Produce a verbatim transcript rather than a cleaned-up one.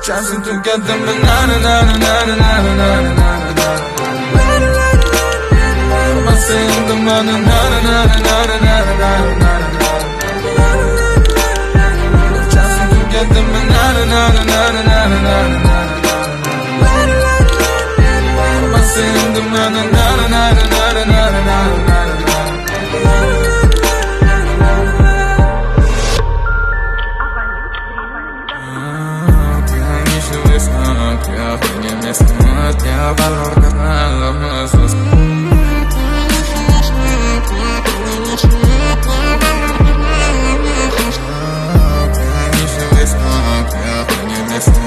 Časem tu cantam la na na na na na na na na na na na. Ma sento ma na na na na na na na na na na. Časem tu cantam la na na na na na na na na na. Ma sento ma na na na na na na na na na. Я valor carnal nossos que